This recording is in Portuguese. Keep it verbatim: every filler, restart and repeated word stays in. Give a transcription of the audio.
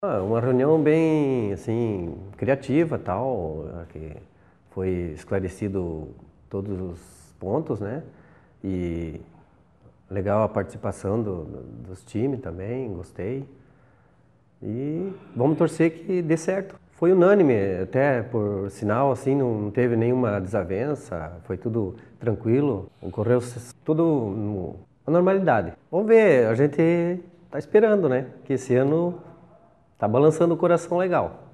Ah, uma reunião bem, assim, criativa, tal, que foi esclarecido todos os pontos, né? E legal a participação do- do- dos times também, gostei. E vamos torcer que dê certo. Foi unânime, até por sinal, assim, não teve nenhuma desavença, foi tudo tranquilo, ocorreu s- tudo no- na normalidade. Vamos ver, a gente tá esperando, né? Que esse ano tá balançando o coração legal.